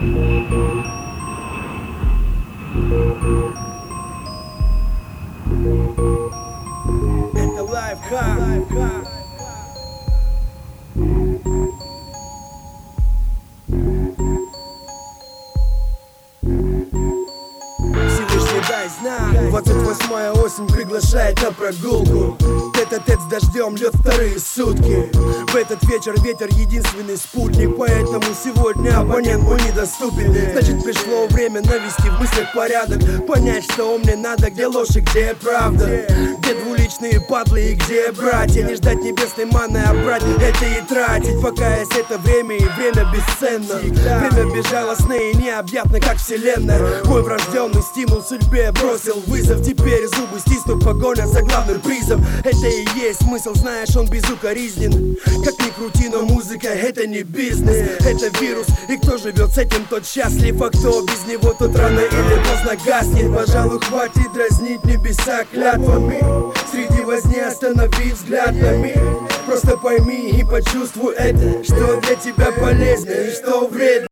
Это лайфхак. Всевышний дай знак. 28-я осень приглашает на прогулку. Тет-а-тет с дождем льет вторые сутки. В этот вечер ветер единственный спутник. Поэтому сегодня абонент мой недоступен. Значит, пришло время навести в мыслях порядок. Понять, что мне надо, где ложь и где правда. Где двуличные падлы и где братья. Не ждать небесной маны, а брать это и тратить. Пока есть это время, и время бесценно. Время безжалостно и необъятно, как вселенная. Мой врожденный стимул судьбе бросил вызов. Теперь зубы стиснут, погоня за главным призом. Это и есть смысл, знаешь, он безукоризнен. Как ни крути, но музыка это не бизнес. Это вирус, и кто живет с этим, тот счастлив. А кто без него, тот рано или поздно гаснет. Пожалуй, хватит дразнить небеса клятвами. Среди возни останови взгляд на мир. Просто пойми и почувствуй это, что для тебя полезно и что вредно.